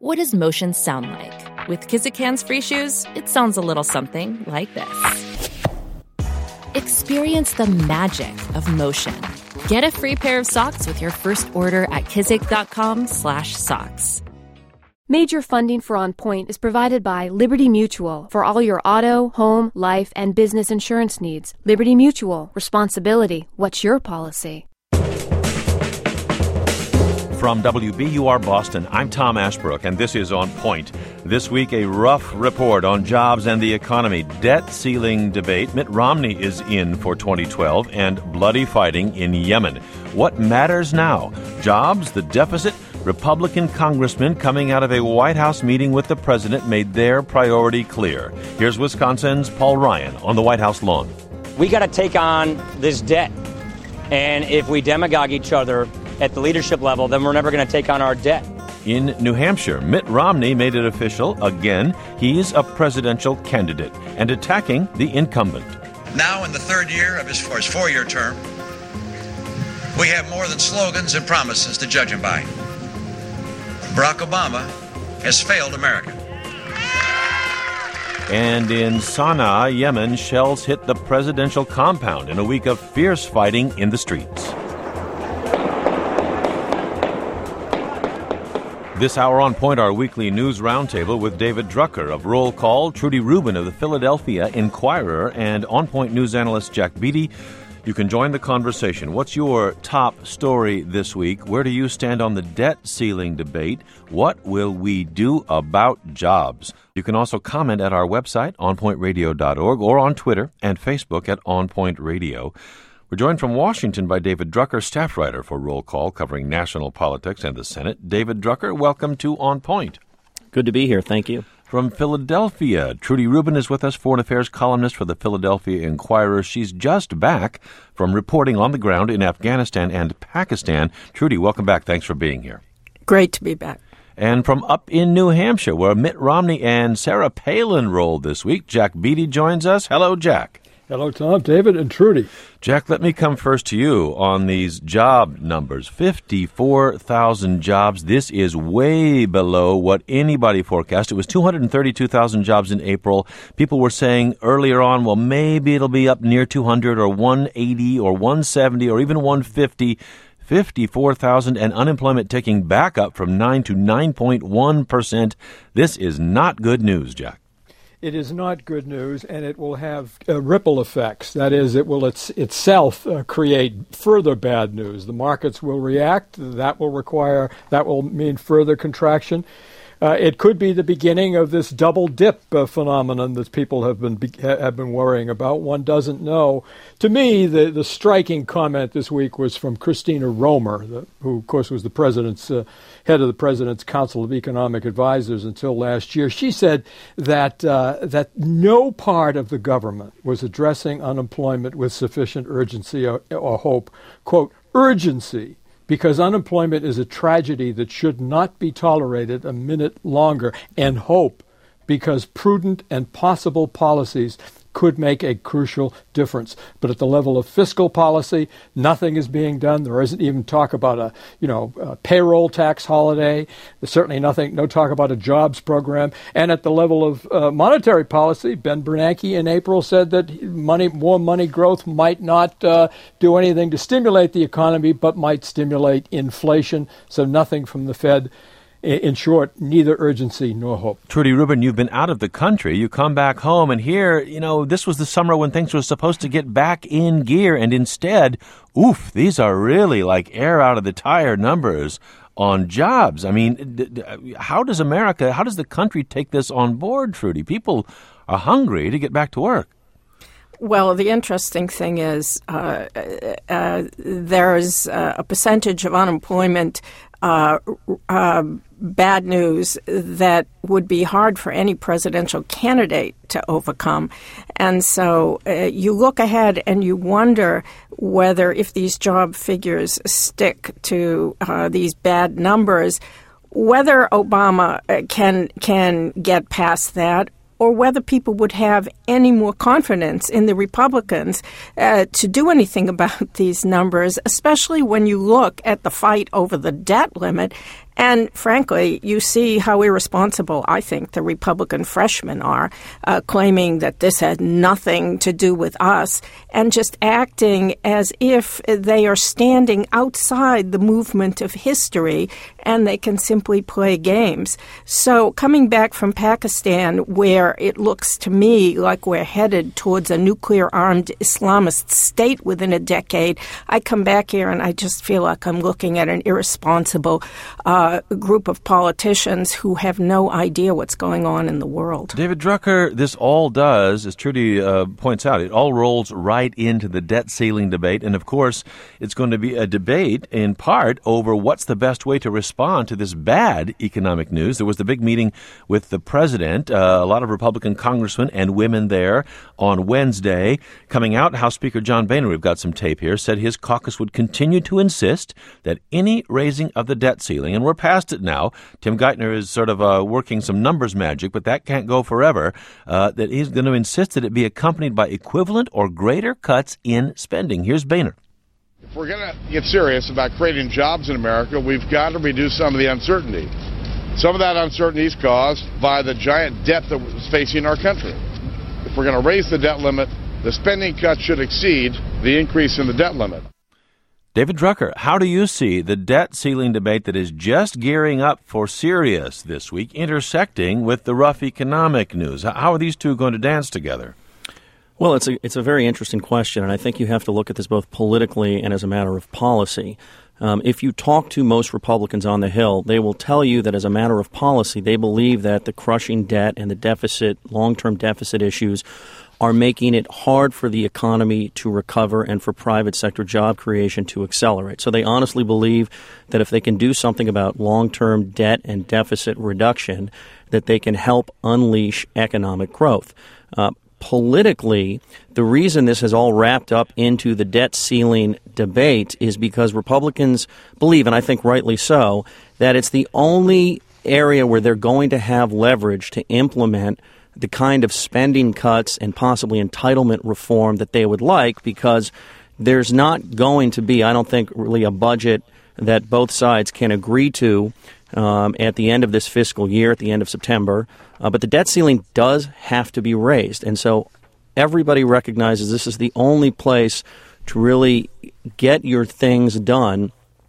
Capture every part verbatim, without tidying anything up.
What does motion sound like? With Kizik hands-free shoes, it sounds a little something like this. Experience the magic of motion. Get a free pair of socks with your first order at kizik.com slash socks. Major funding for On Point is provided by Liberty Mutual for all your auto, home, life, and business insurance needs. Liberty Mutual. Responsibility. What's your policy? From W B U R Boston, I'm Tom Ashbrook, and this is On Point. This week, a rough report on jobs and the economy. Debt ceiling debate. Mitt Romney is in for twenty twelve, and bloody fighting in Yemen. What matters now? Jobs, the deficit? Republican congressmen coming out of a White House meeting with the president made their priority clear. Here's Wisconsin's Paul Ryan on the White House lawn. We got to take on this debt. And if we demagogue each other at the leadership level, then we're never going to take on our debt. In New Hampshire, Mitt Romney made it official again. He's a presidential candidate and attacking the incumbent. Now in the third year of his, for his four-year term, we have more than slogans and promises to judge him by. Barack Obama has failed America. And in Sana'a, Yemen, shells hit the presidential compound in a week of fierce fighting in the streets. This hour on Point, our weekly news roundtable with David Drucker of Roll Call, Trudy Rubin of the Philadelphia Inquirer, and On Point news analyst Jack Beatty. You can join the conversation. What's your top story this week? Where do you stand on the debt ceiling debate? What will we do about jobs? You can also comment at our website, on point radio dot org, or on Twitter and Facebook at On Point Radio. We're joined from Washington by David Drucker, staff writer for Roll Call, covering national politics and the Senate. David Drucker, welcome to On Point. Good to be here. Thank you. From Philadelphia, Trudy Rubin is with us, foreign affairs columnist for the Philadelphia Inquirer. She's just back from reporting on the ground in Afghanistan and Pakistan. Trudy, welcome back. Thanks for being here. Great to be back. And from up in New Hampshire, where Mitt Romney and Sarah Palin rolled this week, Jack Beatty joins us. Hello, Jack. Hello, Tom, David, and Trudy. Jack, let me come first to you on these job numbers. fifty-four thousand jobs. This is way below what anybody forecast. It was two hundred thirty-two thousand jobs in April. People were saying earlier on, well, maybe it'll be up near two hundred or one eighty or one seventy or even one fifty. fifty-four thousand, and unemployment ticking back up from nine to nine point one percent. This is not good news, Jack. It is not good news, and it will have uh, ripple effects. That is, it will its, itself uh, create further bad news. The markets will react. That will require, that will mean further contraction. Uh, it could be the beginning of this double dip uh, phenomenon that people have been be, have been worrying about. One doesn't know. To me, the, the striking comment this week was from Christina Romer, the, who, of course, was the president's uh, head of the President's Council of Economic Advisors until last year. She said that uh, that no part of the government was addressing unemployment with sufficient urgency or, or hope. Quote, urgency. Because unemployment is a tragedy that should not be tolerated a minute longer, and hope, because prudent and possible policies could make a crucial difference. But at the level of fiscal policy, nothing is being done. There isn't even talk about a, you know, a payroll tax holiday. There's certainly nothing, no talk about a jobs program. And at the level of uh, monetary policy, Ben Bernanke in April said that money, more money growth might not uh, do anything to stimulate the economy, but might stimulate inflation. So nothing from the Fed. In short, neither urgency nor hope. Trudy Rubin, you've been out of the country. You come back home, and here, you know, this was the summer when things were supposed to get back in gear, and instead, oof, these are really like air out of the tire numbers on jobs. I mean, d- d- how does America, how does the country take this on board, Trudy? People are hungry to get back to work. Well, the interesting thing is uh, uh, there's uh, a percentage of unemployment uh, uh, bad news that would be hard for any presidential candidate to overcome. And so uh, you look ahead and you wonder whether if these job figures stick to uh, these bad numbers, whether Obama can can get past that, or whether people would have any more confidence in the Republicans uh, to do anything about these numbers, especially when you look at the fight over the debt limit And frankly, you see how irresponsible I think the Republican freshmen are, uh, claiming that this had nothing to do with us and just acting as if they are standing outside the movement of history and they can simply play games. So coming back from Pakistan, where it looks to me like we're headed towards a nuclear-armed Islamist state within a decade, I come back here and I just feel like I'm looking at an irresponsible uh, group of politicians who have no idea what's going on in the world. David Drucker, this all does, as Trudy uh, points out, it all rolls right into the debt ceiling debate. And, of course, it's going to be a debate in part over what's the best way to respond to this bad economic news. There was the big meeting with the president, uh, a lot of Republican congressmen and women there on Wednesday. Coming out, House Speaker John Boehner, we've got some tape here, said his caucus would continue to insist that any raising of the debt ceiling, and we're past it now. Tim Geithner is sort of uh, working some numbers magic, but that can't go forever, uh, that he's going to insist that it be accompanied by equivalent or greater cuts in spending. Here's Boehner. If we're going to get serious about creating jobs in America, we've got to reduce some of the uncertainty. Some of that uncertainty is caused by the giant debt that is facing our country. If we're going to raise the debt limit, the spending cuts should exceed the increase in the debt limit. David Drucker, how do you see the debt ceiling debate that is just gearing up for serious this week intersecting with the rough economic news? How are these two going to dance together? Well, it's a it's a very interesting question, and I think you have to look at this both politically and as a matter of policy. Um, if you talk to most Republicans on the Hill, they will tell you that as a matter of policy, they believe that the crushing debt and the deficit, long-term deficit issues are making it hard for the economy to recover and for private sector job creation to accelerate. So they honestly believe that if they can do something about long-term debt and deficit reduction, that they can help unleash economic growth. Uh, Politically, the reason this has all wrapped up into the debt ceiling debate is because Republicans believe, and I think rightly so, that it's the only area where they're going to have leverage to implement the kind of spending cuts and possibly entitlement reform that they would like, because there's not going to be, I don't think, really a budget that both sides can agree to Um, at the end of this fiscal year, at the end of September. Uh, but the debt ceiling does have to be raised. And so everybody recognizes this is the only place to really get your things done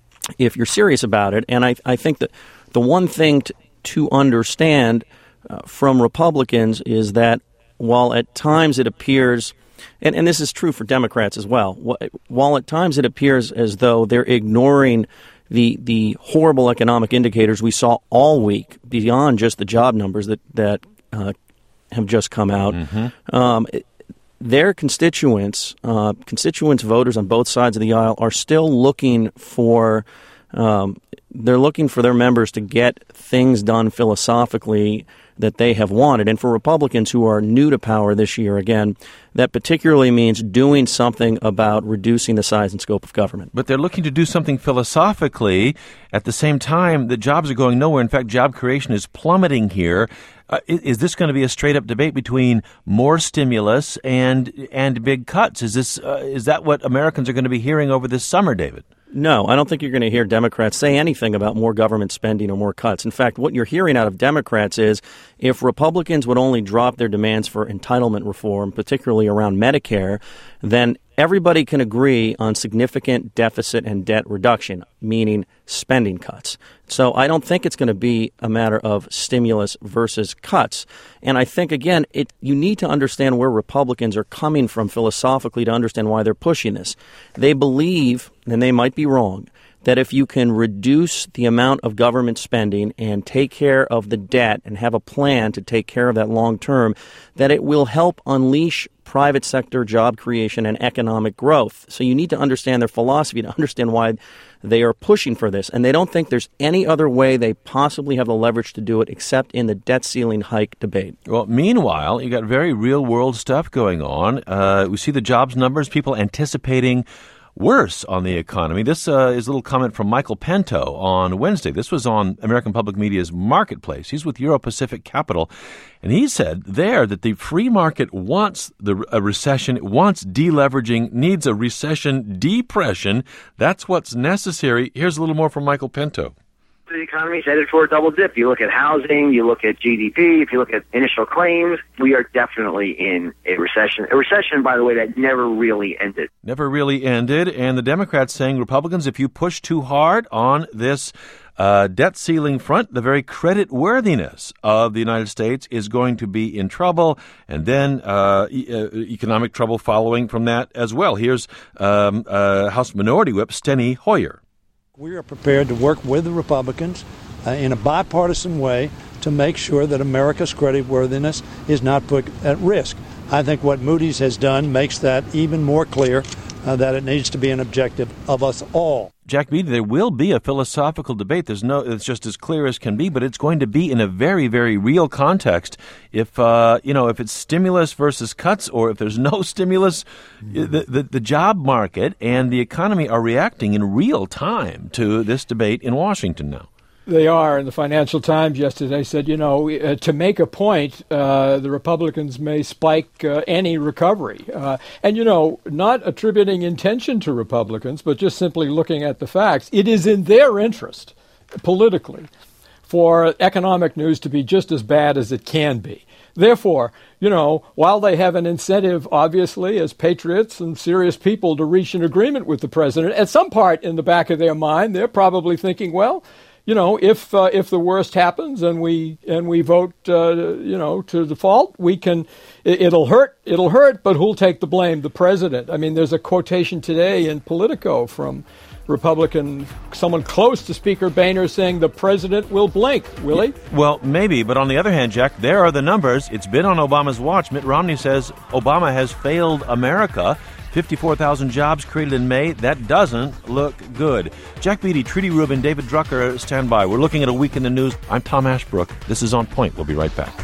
if you're serious about it. And I, I think that the one thing to, to understand uh, from Republicans is that while at times it appears, and, and this is true for Democrats as well, while at times it appears as though they're ignoring the the horrible economic indicators we saw all week beyond just the job numbers that, that uh, have just come out, mm-hmm. um, their constituents, uh, constituents, voters on both sides of the aisle are still looking for, um, they're looking for their members to get things done philosophically that they have wanted. And for Republicans who are new to power this year, again, that particularly means doing something about reducing the size and scope of government. But they're looking to do something philosophically. At the same time, the jobs are going nowhere. In fact, job creation is plummeting here. Uh, is, is this going to be a straight-up debate between more stimulus and and big cuts? Is this uh, is that what Americans are going to be hearing over this summer, David? No, I don't think you're going to hear Democrats say anything about more government spending or more cuts. In fact, what you're hearing out of Democrats is if Republicans would only drop their demands for entitlement reform, particularly around Medicare, then everybody can agree on significant deficit and debt reduction, meaning spending cuts. So I don't think it's going to be a matter of stimulus versus cuts. And I think, again, it you need to understand where Republicans are coming from philosophically to understand why they're pushing this. They believe, and they might be wrong, that if you can reduce the amount of government spending and take care of the debt and have a plan to take care of that long term, that it will help unleash private sector job creation and economic growth. So you need to understand their philosophy to understand why they are pushing for this. And they don't think there's any other way they possibly have the leverage to do it except in the debt ceiling hike debate. Well, meanwhile, you got very real world stuff going on. Uh, we see the jobs numbers, people anticipating worse on the economy. This uh, is a little comment from Michael Pinto on Wednesday. This was on American Public Media's Marketplace. He's with Euro Pacific Capital, and he said there that the free market wants the a recession, it wants deleveraging, needs a recession depression. That's what's necessary. Here's a little more from Michael Pinto. the economy is headed for a double dip. You look at housing, you look at G D P, if you look at initial claims, we are definitely in a recession. A recession, by the way, that never really ended. Never really ended. And the Democrats saying, Republicans, if you push too hard on this uh, debt ceiling front, the very credit worthiness of the United States is going to be in trouble. And then uh, e- uh, economic trouble following from that as well. Here's um, uh, House Minority Whip Steny Hoyer. We are prepared to work with the Republicans uh, in a bipartisan way to make sure that America's creditworthiness is not put at risk. I think what Moody's has done makes that even more clear, uh, that it needs to be an objective of us all. Jack Beatty, there will be a philosophical debate. There's no, it's just as clear as can be, but it's going to be in a very, very real context. If uh, you know, if it's stimulus versus cuts, or if there's no stimulus, mm-hmm. the, the the job market and the economy are reacting in real time to this debate in Washington now. They are. And the Financial Times yesterday said, you know, uh, to make a point, uh, the Republicans may spike uh, any recovery. Uh, and, you know, not attributing intention to Republicans, but just simply looking at the facts, it is in their interest, politically, for economic news to be just as bad as it can be. Therefore, you know, while they have an incentive, obviously, as patriots and serious people to reach an agreement with the president, at some part in the back of their mind, they're probably thinking, well, you know, if uh, if the worst happens and we and we vote, uh, you know, to default, we can. It, it'll hurt. It'll hurt. But who'll take the blame? The president. I mean, there's a quotation today in Politico from Republican, someone close to Speaker Boehner, saying the president will blink. Will he? Well, maybe. But on the other hand, Jack, there are the numbers. It's been on Obama's watch. Mitt Romney says Obama has failed America. fifty-four thousand jobs created in May. That doesn't look good. Jack Beatty, Trudy Rubin, David Drucker, stand by. We're looking at a week in the news. I'm Tom Ashbrook. This is On Point. We'll be right back.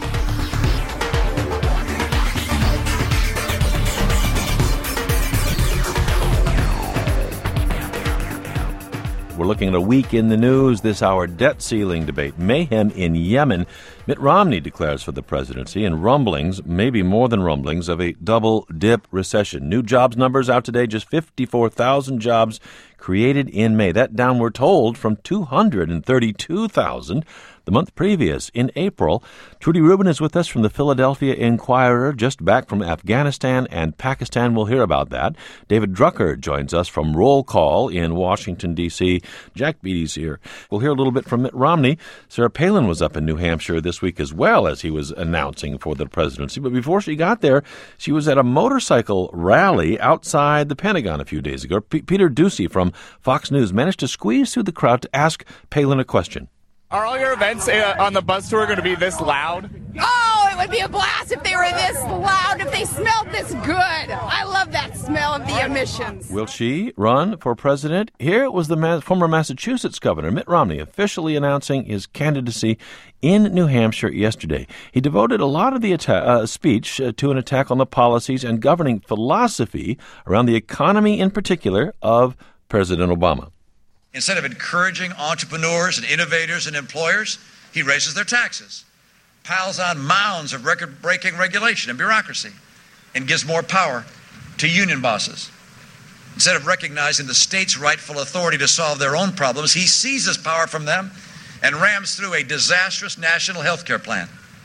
We're looking at a week in the news this hour. Debt ceiling debate, mayhem in Yemen. Mitt Romney declares for the presidency, and rumblings, maybe more than rumblings, of a double-dip recession. New jobs numbers out today, just fifty-four thousand jobs created in May. That down, we're told, from two hundred thirty-two thousand the month previous in April. Trudy Rubin is with us from the Philadelphia Inquirer, just back from Afghanistan and Pakistan. We'll hear about that. David Drucker joins us from Roll Call in Washington, D C Jack Beatty's here. We'll hear a little bit from Mitt Romney. Sarah Palin was up in New Hampshire this week as well, as he was announcing for the presidency. But before she got there, she was at a motorcycle rally outside the Pentagon a few days ago. P- Peter Doocy from Fox News managed to squeeze through the crowd to ask Palin a question. Are all your events uh, on the bus tour going to be this loud? Oh, it would be a blast if they were this loud, if they smelled this good. I love that smell of the emissions. Will she run for president? Here it was the ma- former Massachusetts governor, Mitt Romney, officially announcing his candidacy in New Hampshire yesterday. He devoted a lot of the atta- uh, speech uh, to an attack on the policies and governing philosophy around the economy in particular of President Obama. Instead of encouraging entrepreneurs and innovators and employers, he raises their taxes, piles on mounds of record-breaking regulation and bureaucracy, and gives more power to union bosses. Instead of recognizing the state's rightful authority to solve their own problems, he seizes power from them and rams through a disastrous national health care plan.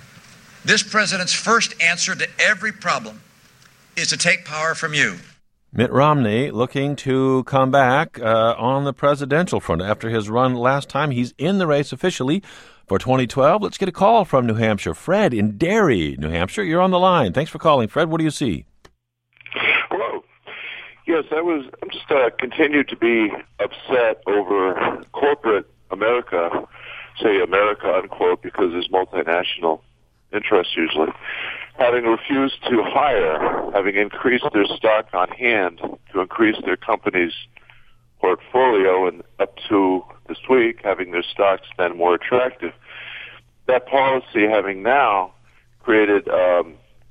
This president's first answer to every problem is to take power from you. Mitt Romney looking to come back uh, on the presidential front after his run last time. He's in the race officially for twenty twelve. Let's get a call from New Hampshire. Fred in Derry, New Hampshire. You're on the line. Thanks for calling. Fred, what do you see? Hello. Yes, I was. I'm just uh, continue to be upset over corporate America, say America unquote, because there's multinational interests usually, having refused to hire, having increased their stock on hand to increase their company's portfolio, and up to this week, having their stocks been more attractive. That policy having now created um,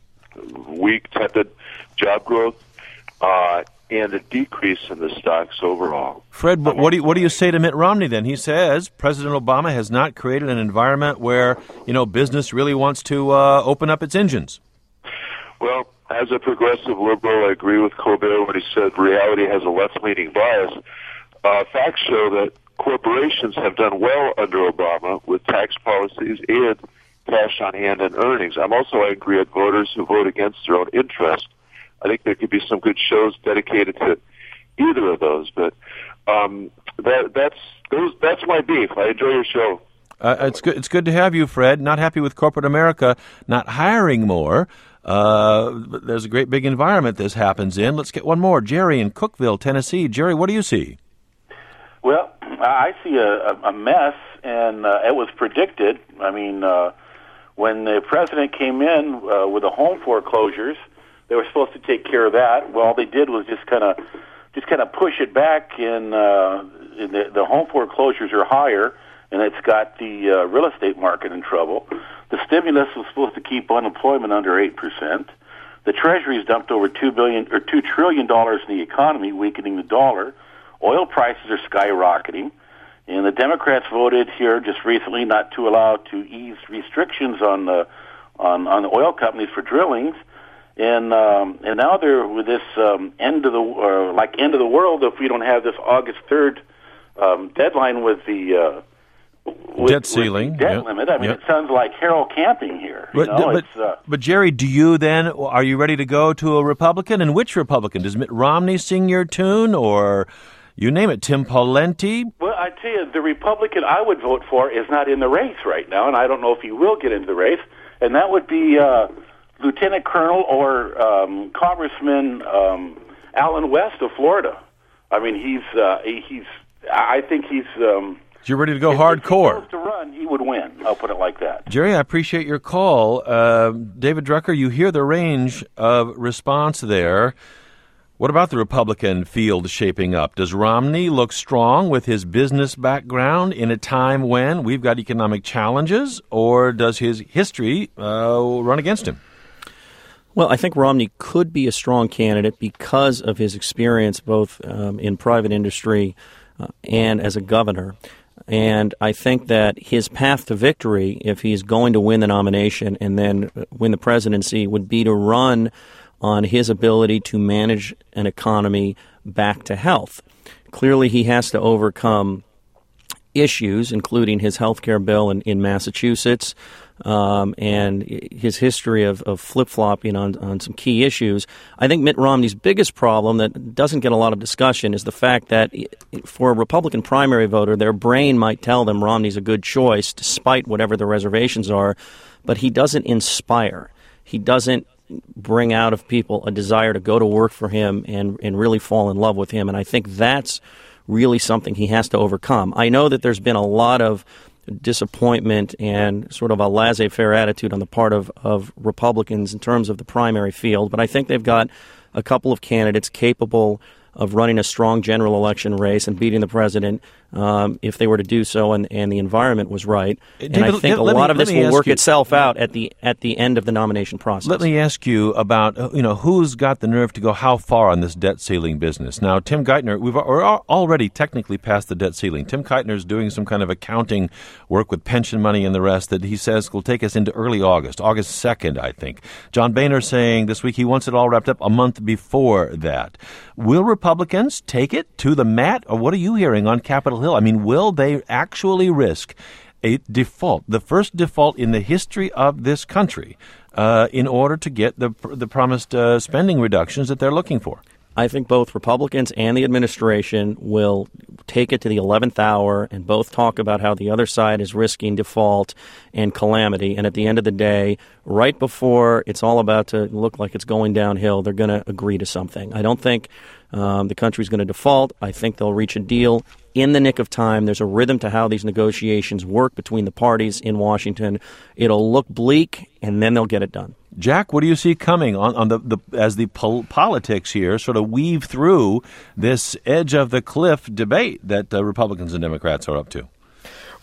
weak, tepid job growth uh, and a decrease in the stocks overall. Fred, but what do you, what do you say to Mitt Romney then? He says President Obama has not created an environment where, you know, business really wants to uh, open up its engines. Well, as a progressive liberal, I agree with Colbert when he said reality has a left-leaning bias. Uh, facts show that corporations have done well under Obama with tax policies and cash on hand and earnings. I'm also angry at voters who vote against their own interest. I think there could be some good shows dedicated to either of those, but um, that, that's those, that's my beef. I enjoy your show. Uh, it's good. It's good to have you, Fred. Not happy with corporate America not hiring more. Uh, but there's a great big environment this happens in. Let's get one more. Jerry in Cookeville, Tennessee. Jerry, what do you see? Well, I see a, a mess, and uh, it was predicted. I mean, uh, when the president came in uh, with the home foreclosures, they were supposed to take care of that. Well, all they did was just kind of, just kind of push it back, and uh, the, the home foreclosures are higher, and it's got the uh, real estate market in trouble. The stimulus was supposed to keep unemployment under eight percent. The Treasury's dumped over two billion or two trillion dollars in the economy, weakening the dollar. Oil prices are skyrocketing, and the Democrats voted here just recently not to allow to ease restrictions on the on on the oil companies for drillings. And um, and now they're with this um, end of the uh, like end of the world if we don't have this August third um, deadline with the uh, with, debt ceiling, with the debt yep. limit. I mean, Yep. it sounds like Harold Camping here. You But, know, but, it's, uh, but Jerry, do you then, are you ready to go to a Republican? And which Republican? Does Mitt Romney sing your tune, or you name it, Tim Pawlenty? well, I tell you, the Republican I would vote for is not in the race right now, and I don't know if he will get into the race. And that would be uh, Lieutenant Colonel or um, Congressman um, Alan West of Florida. I mean, he's uh, he, he's. I think he's. Um, You're ready to go if, hardcore. If he goes to run, he would win. I'll put it like that. Jerry, I appreciate your call. Uh, David Drucker, you hear the range of response there. What about the Republican field shaping up? Does Romney look strong with his business background in a time when we've got economic challenges, or does his history uh, run against him? Well, I think Romney could be a strong candidate because of his experience both um, in private industry uh, and as a governor. And I think that his path to victory, if he's going to win the nomination and then win the presidency, would be to run on his ability to manage an economy back to health. Clearly, he has to overcome issues, including his health care bill in, in Massachusetts, um, and his history of, of flip-flopping on, on some key issues. I think Mitt Romney's biggest problem that doesn't get a lot of discussion is the fact that for a Republican primary voter, their brain might tell them Romney's a good choice, despite whatever the reservations are, but he doesn't inspire. He doesn't bring out of people a desire to go to work for him and, and really fall in love with him. And I think that's really something he has to overcome. I know that there's been a lot of disappointment and sort of a laissez-faire attitude on the part of, of Republicans in terms of the primary field, but I think they've got a couple of candidates capable of running a strong general election race and beating the president um, if they were to do so and, and the environment was right. David, and I think a let lot me, of this let me will ask work you, itself out at the at the end of the nomination process. Let me ask you about, you know, who's got the nerve to go how far on this debt ceiling business. Now, Tim Geithner, we've we're already technically past the debt ceiling. Tim Geithner is doing some kind of accounting work with pension money and the rest that he says will take us into early August, August second, I think. John Boehner saying this week he wants it all wrapped up a month before that. Will Republicans take it to the mat, or what are you hearing on Capitol Hill? I mean, will they actually risk a default, the first default in the history of this country, uh, in order to get the the promised uh, spending reductions that they're looking for? I think both Republicans and the administration will take it to the eleventh hour and both talk about how the other side is risking default and calamity. And at the end of the day, right before it's all about to look like it's going downhill, they're going to agree to something. I don't think um, the country's going to default. I think they'll reach a deal in the nick of time. There's a rhythm to how these negotiations work between the parties in Washington. It'll look bleak, and then they'll get it done. Jack, what do you see coming on, on the, the as the pol- politics here sort of weave through this edge of the cliff debate that uh, Republicans and Democrats are up to?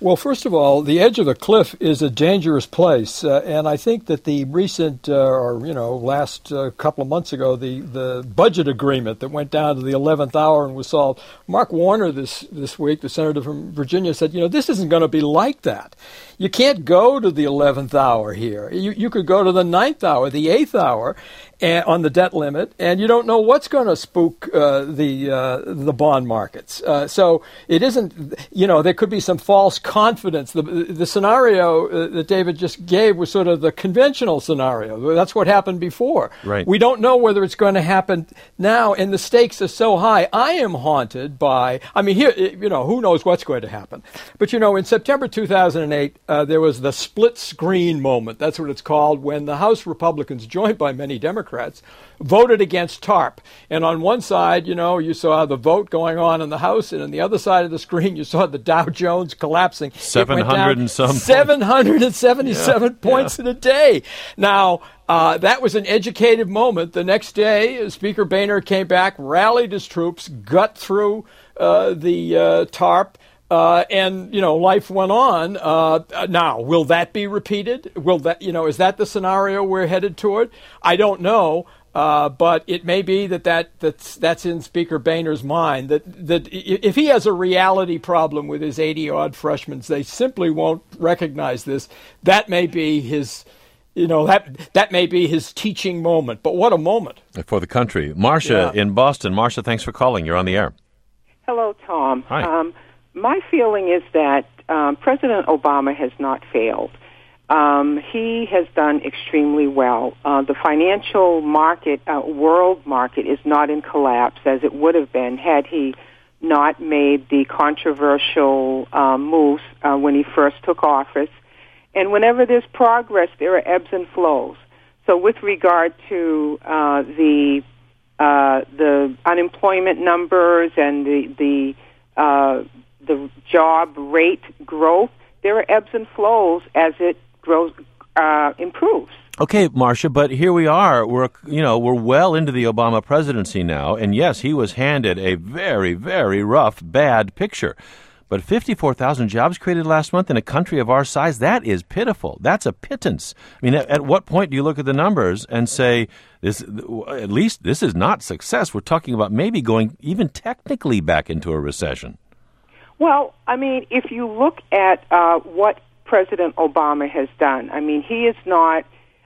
Well, first of all, the edge of the cliff is a dangerous place, uh, and I think that the recent, uh, or you know, last uh, couple of months ago, the, the budget agreement that went down to the eleventh hour and was solved. Mark Warner this this week, the senator from Virginia, said, you know, this isn't going to be like that. You can't go to the eleventh hour here. You you could go to the ninth hour, the eighth hour, and, on the debt limit, and you don't know what's going to spook uh, the uh, the bond markets. Uh, so it isn't, you know, there could be some false confidence. The the scenario uh, that David just gave was sort of the conventional scenario. That's what happened before. Right. We don't know whether it's going to happen now, and the stakes are so high. I am haunted by, I mean, here, you know, who knows what's going to happen. But, you know, in September two thousand eight, uh, there was the split screen moment. That's what it's called, when the House Republicans, joined by many Democrats, voted against TARP. And on one side, you know, you saw the vote going on in the House, and on the other side of the screen, you saw the Dow Jones collapsing. seven hundred and some seven hundred seventy-seven yeah, points yeah. in a day. Now, uh, that was an educative moment. The next day, Speaker Boehner came back, rallied his troops, got through uh, the uh, TARP, Uh, and, you know, life went on. Uh, now, will that be repeated? Will that, you know, is that the scenario we're headed toward? I don't know. Uh, but it may be that, that that's, that's in Speaker Boehner's mind, that, that if he has a reality problem with his eighty-odd freshmen, they simply won't recognize this. That may be his, you know, that that may be his teaching moment. But what a moment. For the country. Marcia Yeah. in Boston. Marcia, thanks for calling. You're on the air. Hello, Tom. Hi. Um, my feeling is that um, President Obama has not failed. Um, he has done extremely well. Uh, the financial market, uh, world market, is not in collapse as it would have been had he not made the controversial uh, moves uh, when he first took office. And whenever there's progress, there are ebbs and flows. So with regard to uh, the uh, the unemployment numbers and the the uh, the job rate growth, there are ebbs and flows as it grows, uh, improves. Okay, Marcia, but here we are. We're, you know, we're well into the Obama presidency now, and yes, he was handed a very, very rough, bad picture. But fifty-four thousand jobs created last month in a country of our size, that is pitiful. That's a pittance. I mean, at, at what point do you look at the numbers and say, this, at least this is not success? We're talking about maybe going even technically back into a recession. Well, I mean, if you look at uh, what President Obama has done, I mean, he is not,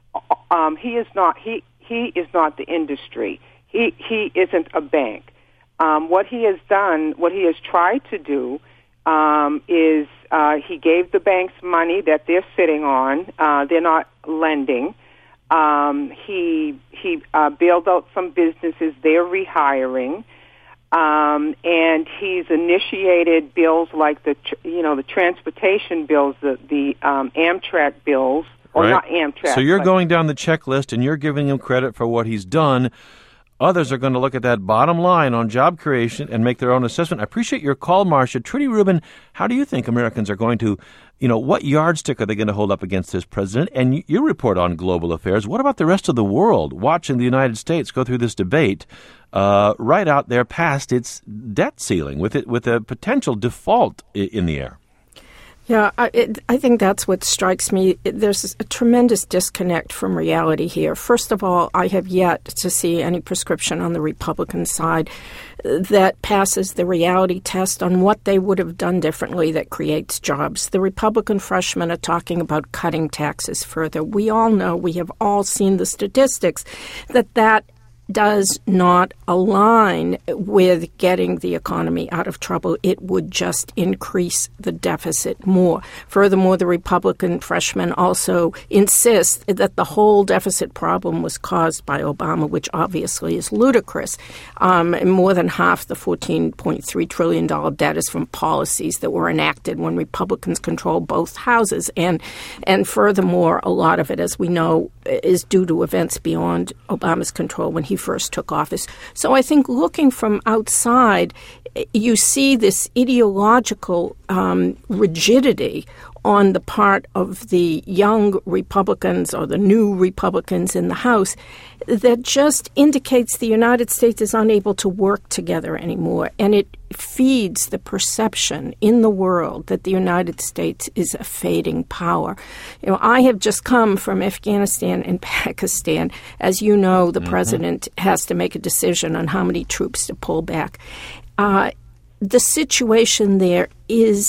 um, he is not, he he is not the industry. He he isn't a bank. Um, what he has done, what he has tried to do, um, is uh, he gave the banks money that they're sitting on. Uh, they're not lending. Um, he he uh, bailed out some businesses. They're rehiring. Um, and he's initiated bills like the, you know, the transportation bills, the, the um, Amtrak bills, or right. not Amtrak. So you're but, going down the checklist and you're giving him credit for what he's done. Others are going to look at that bottom line on job creation and make their own assessment. I appreciate your call, Marcia. Trudy Rubin, how do you think Americans are going to, you know, what yardstick are they going to hold up against this president? And you, you report on global affairs. What about the rest of the world watching the United States go through this debate uh, right out there past its debt ceiling with it with a potential default i- in the air? Yeah, I, it, I think that's what strikes me. There's a tremendous disconnect from reality here. First of all, I have yet to see any prescription on the Republican side that passes the reality test on what they would have done differently that creates jobs. The Republican freshmen are talking about cutting taxes further. We all know, we have all seen the statistics, that that does not align with getting the economy out of trouble. It would just increase the deficit more. Furthermore, the Republican freshmen also insist that the whole deficit problem was caused by Obama, which obviously is ludicrous. Um, and more than half the fourteen point three trillion dollars debt is from policies that were enacted when Republicans controlled both houses. And, and furthermore, a lot of it, as we know, is due to events beyond Obama's control when he first took office. So I think looking from outside, you see this ideological um, rigidity on the part of the young Republicans or the new Republicans in the House that just indicates the United States is unable to work together anymore. And it feeds the perception in the world that the United States is a fading power. You know, I have just come from Afghanistan and Pakistan. As you know, the mm-hmm. president has to make a decision on how many troops to pull back. Uh, the situation there is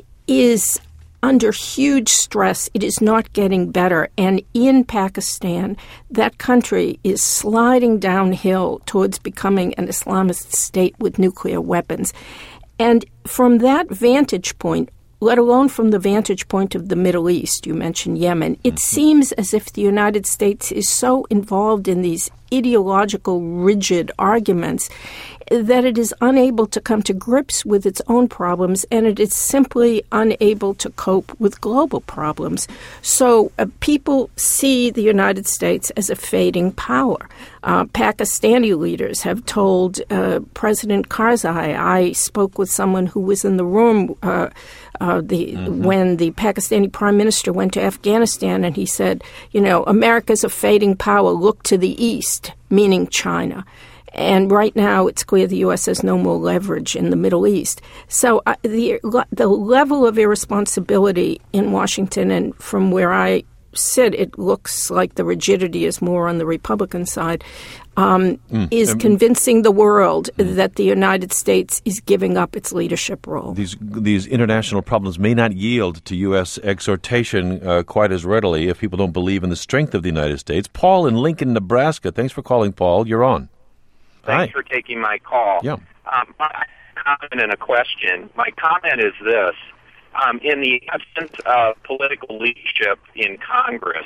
is under huge stress. It is not getting better. And in Pakistan, that country is sliding downhill towards becoming an Islamist state with nuclear weapons. And from that vantage point, let alone from the vantage point of the Middle East, you mentioned Yemen, it mm-hmm. seems as if the United States is so involved in these ideological, rigid arguments that it is unable to come to grips with its own problems, and it is simply unable to cope with global problems. So uh, people see the United States as a fading power. Uh, Pakistani leaders have told uh, President Karzai, I spoke with someone who was in the room uh, uh, the, mm-hmm. when the Pakistani prime minister went to Afghanistan, and he said, you know, America's a fading power, look to the east, meaning China. And right now, it's clear the U S has no more leverage in the Middle East. So uh, the the level of irresponsibility in Washington, and from where I sit, it looks like the rigidity is more on the Republican side, um, mm. is um, convincing the world mm. that the United States is giving up its leadership role. These these international problems may not yield to U S exhortation uh, quite as readily if people don't believe in the strength of the United States. Paul in Lincoln, Nebraska. Thanks for calling, Paul. You're on. Thanks Hi. for taking my call. Yeah. Um, my comment and a question. My comment is this. Um, in the absence of political leadership in Congress,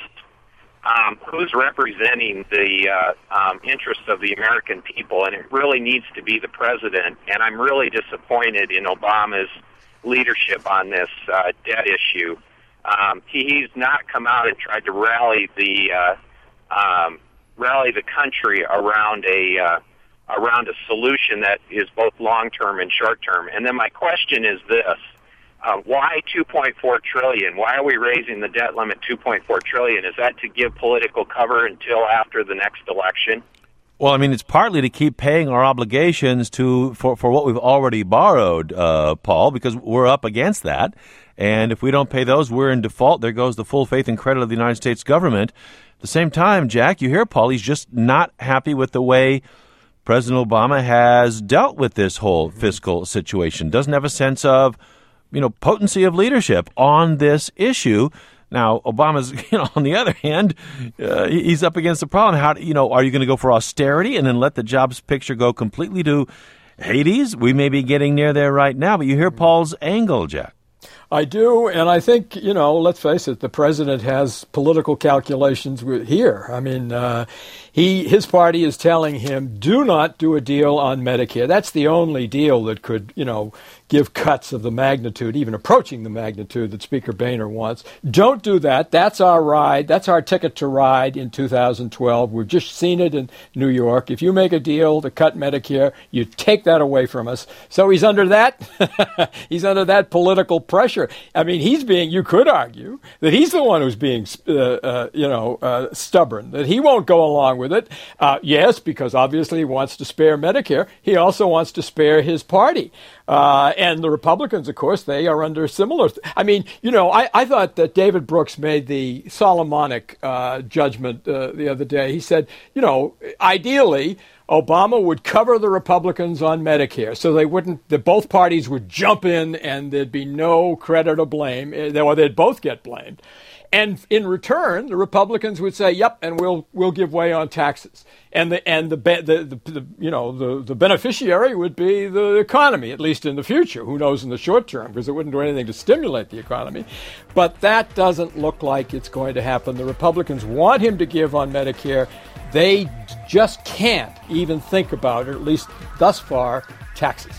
um, who's representing the uh, um, interests of the American people? And it really needs to be the president. And I'm really disappointed in Obama's leadership on this uh, debt issue. Um, he, he's not come out and tried to rally the uh, um, rally the country around a uh, around a solution that is both long-term and short-term. And then my question is this. Uh, why two point four trillion dollars? Why are we raising the debt limit two point four trillion dollars? Is that to give political cover until after the next election? Well, I mean, it's partly to keep paying our obligations to for, for what we've already borrowed, uh, Paul, because we're up against that. And if we don't pay those, we're in default. There goes the full faith and credit of the United States government. At the same time, Jack, you hear Paul, he's just not happy with the way President Obama has dealt with this whole fiscal situation. Doesn't have a sense of, you know, potency of leadership on this issue. Now, Obama's, you know, on the other hand, uh, he's up against the problem. How, you know, are you going to go for austerity and then let the jobs picture go completely to Hades? We may be getting near there right now, but you hear Paul's angle, Jack. I do, and I think, you know, let's face it, the president has political calculations here. I mean, uh, he his party is telling him, do not do a deal on Medicare. That's the only deal that could, you know, give cuts of the magnitude, even approaching the magnitude that Speaker Boehner wants. Don't do that. That's our ride. That's our ticket to ride in two thousand twelve. We've just seen it in New York. If you make a deal to cut Medicare, you take that away from us. So he's under that. he's under that political pressure. I mean, he's being, you could argue that he's the one who's being, uh, uh, you know, uh, stubborn, that he won't go along with it. Uh, yes, because obviously he wants to spare Medicare. He also wants to spare his party. Uh, and the Republicans, of course, they are under similar. Th- I mean, you know, I, I thought that David Brooks made the Solomonic uh, judgment uh, the other day. He said, you know, ideally, Obama would cover the Republicans on Medicare, so they wouldn't. The both parties would jump in, and there'd be no credit or blame, or they'd both get blamed. And in return, the Republicans would say, "Yep, and we'll we'll give way on taxes." And the and the the, the, the you know the, the beneficiary would be the economy, at least in the future. Who knows in the short term, because it wouldn't do anything to stimulate the economy. But that doesn't look like it's going to happen. The Republicans want him to give on Medicare. They just can't even think about, or at least thus far, taxes.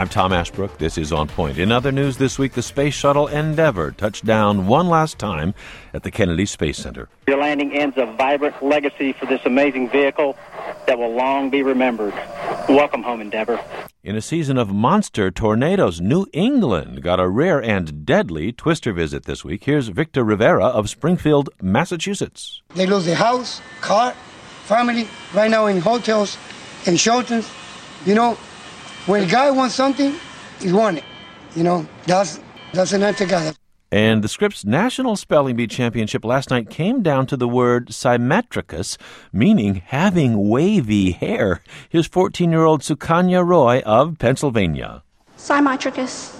I'm Tom Ashbrook. This is On Point. In other news this week, the space shuttle Endeavour touched down one last time at the Kennedy Space Center. Your landing ends a vibrant legacy for this amazing vehicle that will long be remembered. Welcome home, Endeavour. In a season of monster tornadoes, New England got a rare and deadly twister visit this week. Here's Victor Rivera of Springfield, Massachusetts. They lose their house, car, family, right now in hotels and shelters. You know, when a guy wants something, he wants it. You know, that's, that's an act of God. And the Scripps National Spelling Bee Championship last night came down to the word symmetricus, meaning having wavy hair. Here's fourteen-year-old Sukanya Roy of Pennsylvania. Symmetricus.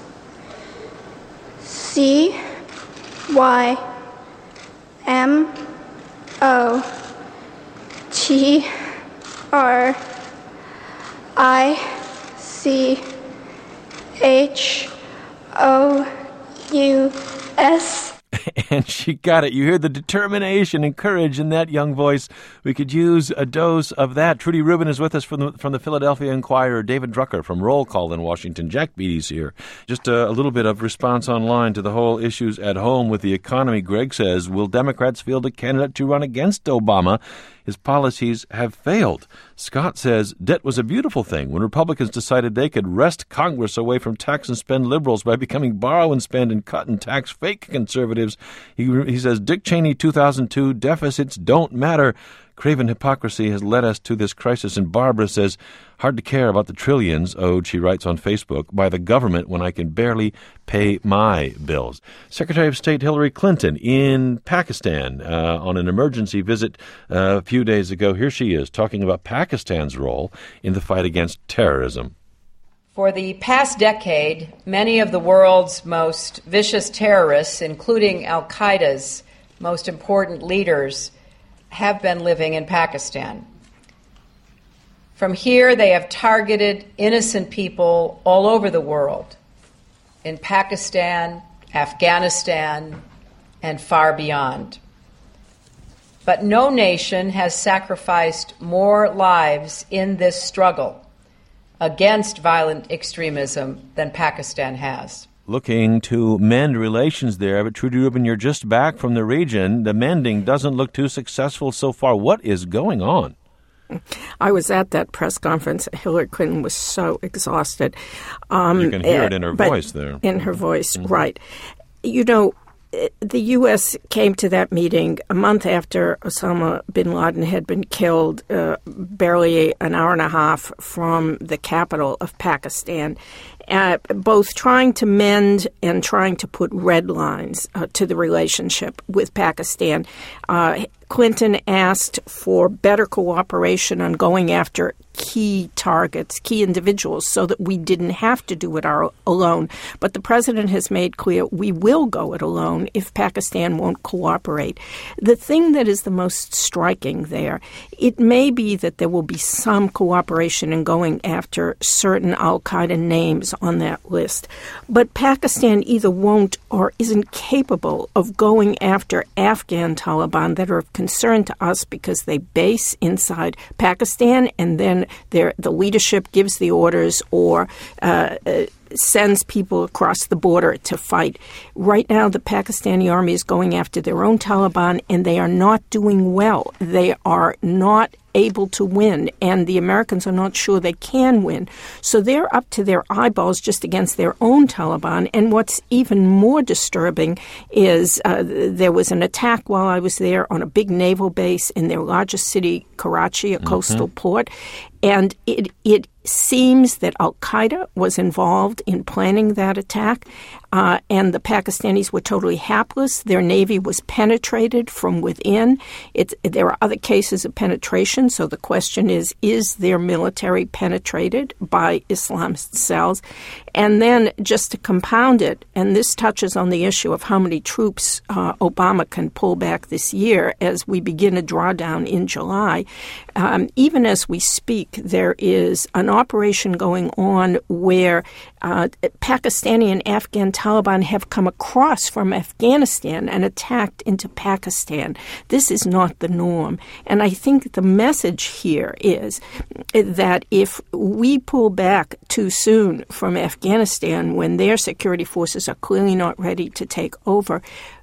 C Y M O T R I C H O U S. And she got it. You hear the determination and courage in that young voice. We could use a dose of that. Trudy Rubin is with us from the, from the Philadelphia Inquirer. David Drucker from Roll Call in Washington. Jack Beatty's here. Just a, a little bit of response online to the whole issues at home with the economy. Greg says, will Democrats field a candidate to run against Obama? His policies have failed. Scott says, debt was a beautiful thing when Republicans decided they could wrest Congress away from tax and spend liberals by becoming borrow and spend and cut and tax fake conservatives. He, he says, Dick Cheney two thousand two, deficits don't matter. Craven hypocrisy has led us to this crisis. And Barbara says, hard to care about the trillions owed, she writes on Facebook, by the government when I can barely pay my bills. Secretary of State Hillary Clinton in Pakistan uh, on an emergency visit uh, a few days ago. Here she is talking about Pakistan's role in the fight against terrorism. For the past decade, many of the world's most vicious terrorists, including al-Qaeda's most important leaders, have been living in Pakistan. From here, they have targeted innocent people all over the world, in Pakistan, Afghanistan, and far beyond. But no nation has sacrificed more lives in this struggle against violent extremism than Pakistan has. Looking to mend relations there, but Trudy Rubin, you're just back from the region. The mending doesn't look too successful so far. What is going on? I was at that press conference. Hillary Clinton was so exhausted. Um, you can hear it in her voice there. In her voice, mm-hmm. Right. You know, the U S came to that meeting a month after Osama bin Laden had been killed, uh, barely an hour and a half from the capital of Pakistan, uh, both trying to mend and trying to put red lines uh, to the relationship with Pakistan. Uh, Clinton asked for better cooperation on going after key targets, key individuals, so that we didn't have to do it our, alone. But the president has made clear we will go it alone if Pakistan won't cooperate. The thing that is the most striking there, it may be that there will be some cooperation in going after certain al-Qaeda names on that list. But Pakistan either won't or isn't capable of going after Afghan Taliban that are of concern to us because they base inside Pakistan and then Their, the leadership gives the orders or uh, uh, sends people across the border to fight. Right now, the Pakistani army is going after their own Taliban, and they are not doing well. They are not able to win, and the Americans are not sure they can win. So they're up to their eyeballs just against their own Taliban. And what's even more disturbing is uh, there was an attack while I was there on a big naval base in their largest city, Karachi, a mm-hmm. coastal port. And it it seems that al-Qaeda was involved in planning that attack, uh, and the Pakistanis were totally hapless. Their navy was penetrated from within. It's, there are other cases of penetration, so the question is, is their military penetrated by Islamist cells? And then just to compound it, and this touches on the issue of how many troops uh, Obama can pull back this year as we begin a drawdown in July, um, even as we speak, there is an operation going on where uh, Pakistani and Afghan Taliban have come across from Afghanistan and attacked into Pakistan. This is not the norm. And I think the message here is that if we pull back too soon from Afghanistan when their security forces are clearly not ready to take over,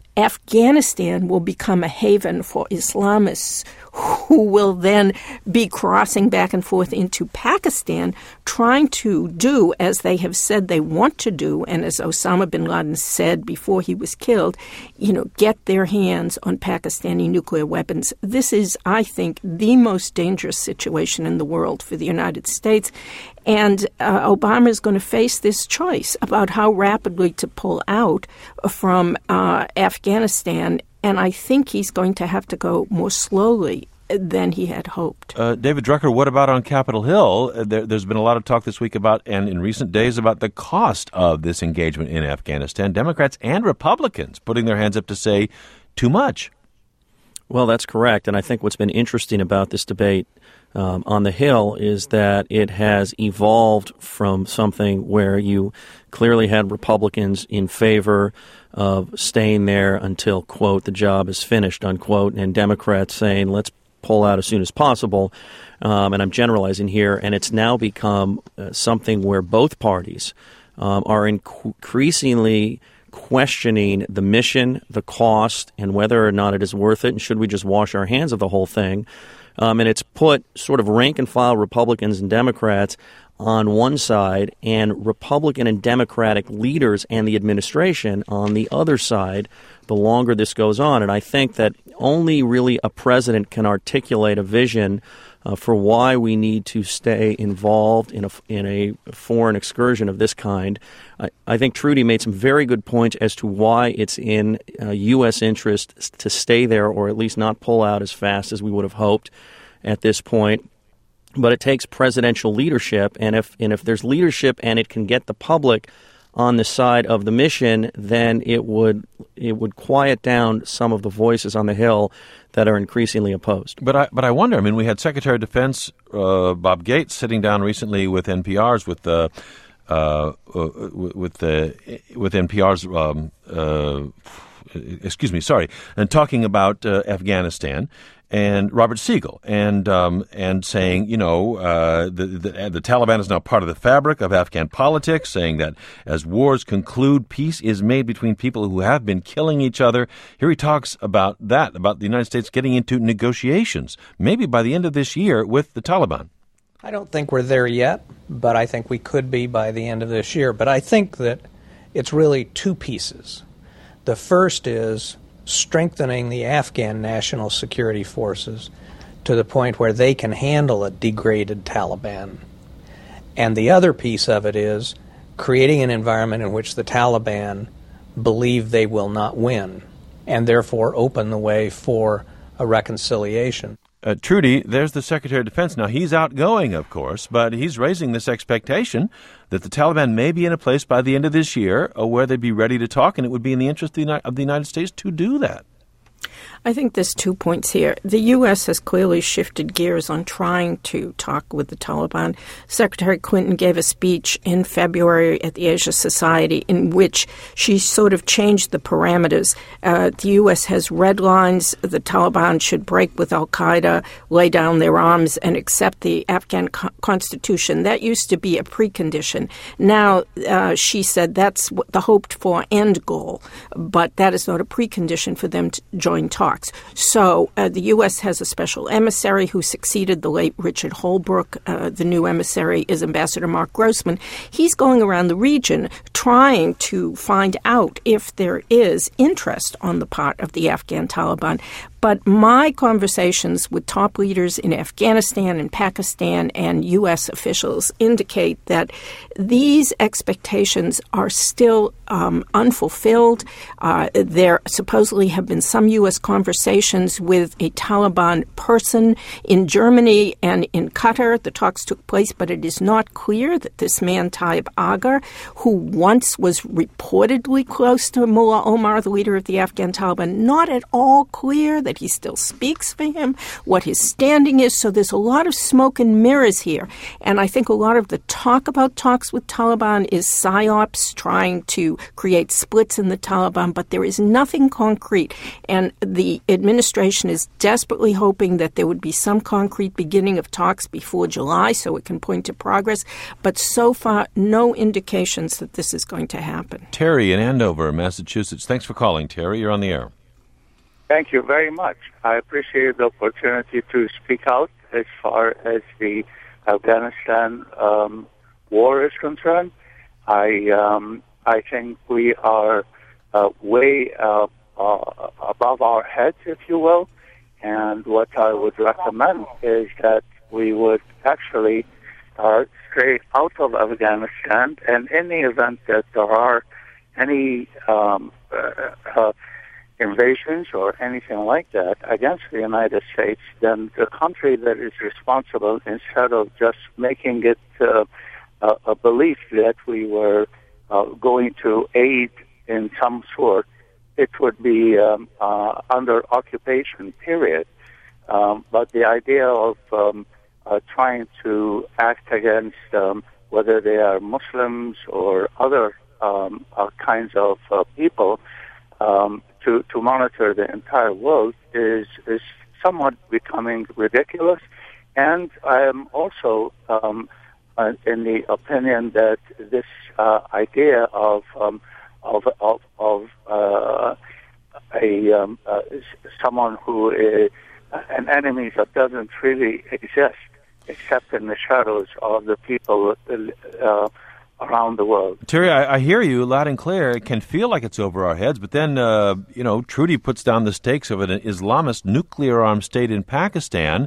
Afghanistan will become a haven for Islamists who will then be crossing back and forth into Pakistan, trying to do as they have said they want to do, and as Osama bin Laden said before he was killed, you know, get their hands on Pakistani nuclear weapons. This is, I think, the most dangerous situation in the world for the United States. And uh, Obama is going to face this choice about how rapidly to pull out from uh, Afghanistan. And I think he's going to have to go more slowly than he had hoped. Uh, David Drucker, what about on Capitol Hill? Uh, there, there's been a lot of talk this week about, and in recent days, about the cost of this engagement in Afghanistan. Democrats and Republicans putting their hands up to say too much. Well, that's correct. And I think what's been interesting about this debate um, on the Hill is that it has evolved from something where you clearly had Republicans in favor of staying there until, quote, the job is finished, unquote, and Democrats saying, let's pull out as soon as possible. Um, and I'm generalizing here. And it's now become uh, something where both parties um, are increasingly questioning the mission, the cost, and whether or not it is worth it, and should we just wash our hands of the whole thing. Um, and it's put sort of rank-and-file Republicans and Democrats on one side and Republican and Democratic leaders and the administration on the other side the longer this goes on. And I think that only really a president can articulate a vision uh, for why we need to stay involved in a, in a foreign excursion of this kind. I, I think Trudy made some very good points as to why it's in uh, U S interest to stay there or at least not pull out as fast as we would have hoped at this point. But it takes presidential leadership, and if and if there's leadership and it can get the public on the side of the mission, then it would it would quiet down some of the voices on the Hill that are increasingly opposed. But I but I wonder. I mean, we had Secretary of Defense uh, Bob Gates sitting down recently with N P R's with the uh, with the with N P R's um, uh, excuse me, sorry, and talking about uh, Afghanistan. And Robert Siegel, and um, and saying, you know, uh, the, the the Taliban is now part of the fabric of Afghan politics, saying that as wars conclude, peace is made between people who have been killing each other. Here he talks about that, about the United States getting into negotiations, maybe by the end of this year with the Taliban. I don't think we're there yet, but I think we could be by the end of this year. But I think that it's really two pieces. The first is strengthening the Afghan national security forces to the point where they can handle a degraded Taliban. And the other piece of it is creating an environment in which the Taliban believe they will not win and therefore open the way for a reconciliation. Uh, Trudy, there's the Secretary of Defense. Now, he's outgoing, of course, but he's raising this expectation that the Taliban may be in a place by the end of this year uh, where they'd be ready to talk, and it would be in the interest of the, of the United States to do that. I think there's two points here. The U S has clearly shifted gears on trying to talk with the Taliban. Secretary Clinton gave a speech in February at the Asia Society in which she sort of changed the parameters. Uh, the U S has red lines. The Taliban should break with al-Qaeda, lay down their arms, and accept the Afghan co- constitution. That used to be a precondition. Now, uh, she said that's the hoped-for end goal, but that is not a precondition for them to join talks. So uh, the U S has a special emissary who succeeded the late Richard Holbrooke. Uh, the new emissary is Ambassador Mark Grossman. He's going around the region trying to find out if there is interest on the part of the Afghan Taliban. But my conversations with top leaders in Afghanistan and Pakistan and U S officials indicate that these expectations are still um, unfulfilled. Uh, there supposedly have been some U S conversations with a Taliban person in Germany and in Qatar. The talks took place, but it is not clear that this man, Tayyip Agar, who once was reportedly close to Mullah Omar, the leader of the Afghan Taliban, not at all clear that that he still speaks for him, what his standing is. So there's a lot of smoke and mirrors here. And I think a lot of the talk about talks with Taliban is psyops, trying to create splits in the Taliban, but there is nothing concrete. And the administration is desperately hoping that there would be some concrete beginning of talks before July so it can point to progress. But so far, no indications that this is going to happen. Terry in Andover, Massachusetts. Thanks for calling, Terry. You're on the air. Thank you very much. I appreciate the opportunity to speak out as far as the Afghanistan um, war is concerned. I um, I think we are uh, way uh, uh, above our heads, if you will. And what I would recommend is that we would actually uh, stray out of Afghanistan, and in the event that there are any um, uh, uh, invasions or anything like that against the United States, then the country that is responsible, instead of just making it uh, a, a belief that we were uh, going to aid in some sort, it would be um, uh, under occupation, period. Um, but the idea of um, uh, trying to act against um, whether they are Muslims or other um, uh, kinds of uh, people um, to, to monitor the entire world is, is somewhat becoming ridiculous. And I am also um, uh, in the opinion that this uh, idea of um, of of, of uh, a um, uh, someone who is an enemy that doesn't really exist except in the shadows of the people uh, around the world. Terry, I, I hear you loud and clear. It can feel like it's over our heads, but then, uh, you know, Trudy puts down the stakes of an Islamist nuclear-armed state in Pakistan.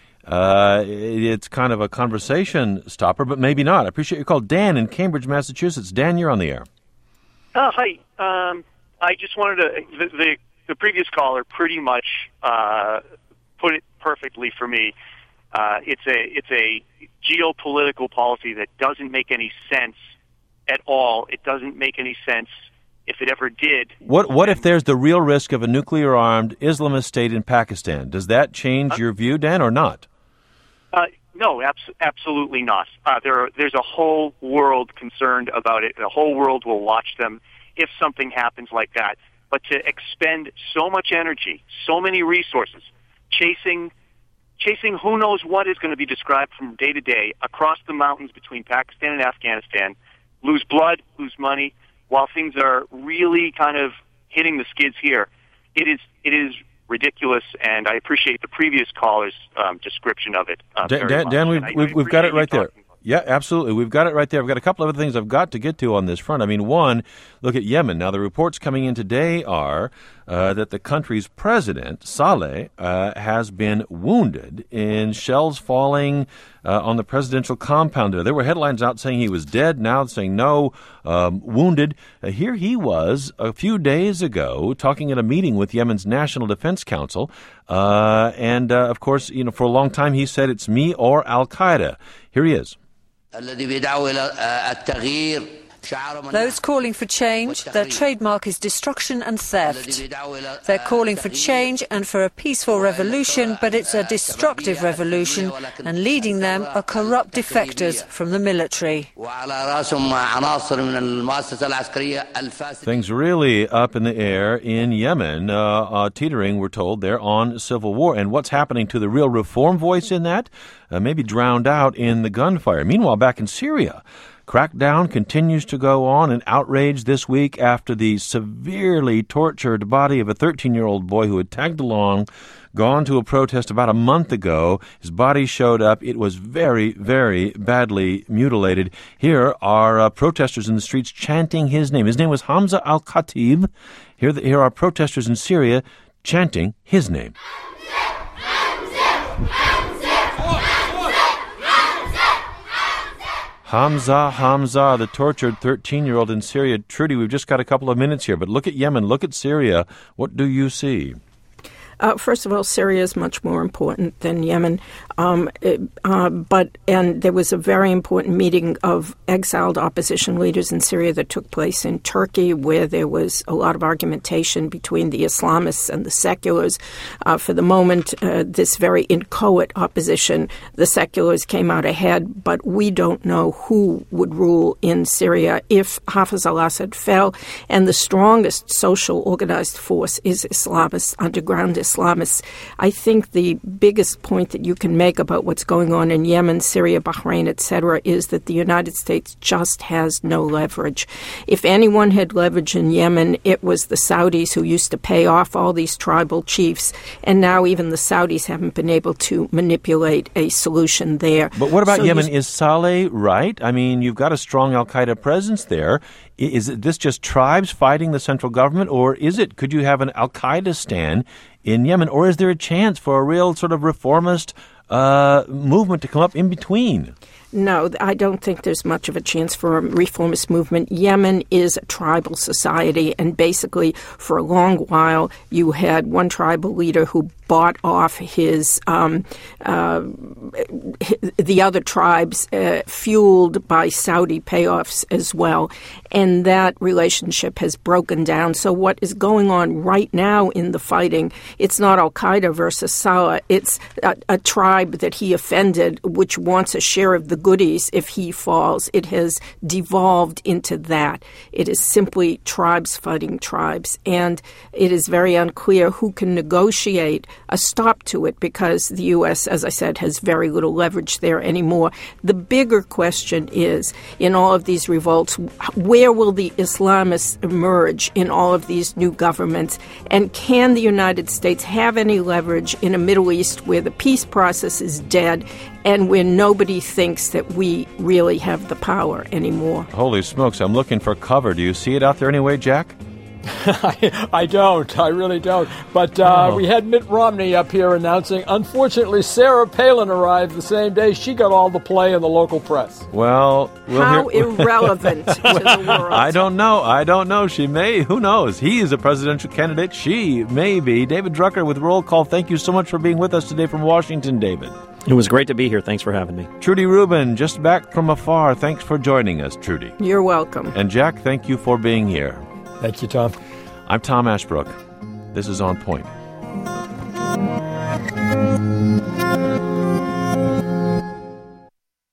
Uh, it's kind of a conversation stopper, but maybe not. I appreciate your call. Dan in Cambridge, Massachusetts. Dan, you're on the air. Uh, hi. Um, I just wanted to, the, the, the previous caller pretty much uh, put it perfectly for me. Uh, it's a it's a geopolitical policy that doesn't make any sense at all. It doesn't make any sense if it ever did. What what if there's the real risk of a nuclear-armed Islamist state in Pakistan? Does that change uh, your view, Dan, or not? Uh, no, abs- absolutely not. Uh, there are, there's a whole world concerned about it. The whole world will watch them if something happens like that. But to expend so much energy, so many resources, chasing chasing who knows what is going to be described from day to day across the mountains between Pakistan and Afghanistan, lose blood, lose money, while things are really kind of hitting the skids here. It is it is ridiculous, and I appreciate the previous caller's um, description of it. Uh, Dan, Dan, Dan we've, we've, we've got it right there. Yeah, absolutely. We've got it right there. I've got a couple of other things I've got to get to on this front. I mean, one, look at Yemen. Now, the reports coming in today are uh, that the country's president, Saleh, uh, has been wounded in shells falling uh, on the presidential compound there. There were headlines out saying he was dead, now saying no, um, wounded. Uh, here he was a few days ago talking at a meeting with Yemen's National Defense Council. Uh, and, uh, of course, you know, for a long time he said it's me or Al-Qaeda. Here he is. Those calling for change, their trademark is destruction and theft. They're calling for change and for a peaceful revolution, but it's a destructive revolution, and leading them are corrupt defectors from the military. Things really up in the air in Yemen, uh, uh, teetering, we're told, they're on civil war. And what's happening to the real reform voice in that? Uh, maybe drowned out in the gunfire. Meanwhile, back in Syria, crackdown continues to go on, and outrage this week after the severely tortured body of a thirteen-year-old boy who had tagged along, gone to a protest about a month ago. His body showed up. It was very, very badly mutilated. Here are uh, protesters in the streets chanting his name. His name was Hamza al-Khatib. Here, the, here are protesters in Syria chanting his name. Hamza, Hamza, the tortured thirteen-year-old in Syria. Trudy, we've just got a couple of minutes here, but look at Yemen, look at Syria. What do you see? Uh, first of all, Syria is much more important than Yemen. Um, it, uh, but and there was a very important meeting of exiled opposition leaders in Syria that took place in Turkey, where there was a lot of argumentation between the Islamists and the seculars. Uh, for the moment, uh, this very inchoate opposition, the seculars came out ahead, but we don't know who would rule in Syria if Hafez al-Assad fell. And the strongest social organized force is Islamists, underground Islamists. I think the biggest point that you can make about what's going on in Yemen, Syria, Bahrain, et cetera, is that the United States just has no leverage. If anyone had leverage in Yemen, it was the Saudis, who used to pay off all these tribal chiefs, and now even the Saudis haven't been able to manipulate a solution there. But what about so Yemen? You, is Saleh right? I mean, you've got a strong al-Qaeda presence there. Is this just tribes fighting the central government, or is it, could you have an al-Qaeda stand in Yemen, or is there a chance for a real sort of reformist uh, movement to come up in between? No, I don't think there's much of a chance for a reformist movement. Yemen is a tribal society, and basically for a long while you had one tribal leader who bought off his um, uh, the other tribes, uh, fueled by Saudi payoffs as well. And that relationship has broken down. So what is going on right now in the fighting, it's not al-Qaeda versus Saleh. It's a, a tribe that he offended, which wants a share of the goodies if he falls. It has devolved into that. It is simply tribes fighting tribes. And it is very unclear who can negotiate a stop to it, because the U S, as I said, has very little leverage there anymore. The bigger question is, in all of these revolts, where will the Islamists emerge in all of these new governments? And can the United States have any leverage in a Middle East where the peace process is dead and where nobody thinks that we really have the power anymore? Holy smokes, I'm looking for cover. Do you see it out there anyway, Jack? I, I don't. I really don't. But uh, oh. we had Mitt Romney up here announcing, unfortunately, Sarah Palin arrived the same day. She got all the play in the local press. Well, we'll How hear- irrelevant to the world. I don't know. I don't know. She may. Who knows? He is a presidential candidate. She may be. David Drucker with Roll Call. Thank you so much for being with us today from Washington, David. It was great to be here. Thanks for having me. Trudy Rubin, just back from afar. Thanks for joining us, Trudy. You're welcome. And Jack, thank you for being here. Thank you, Tom. I'm Tom Ashbrook. This is On Point.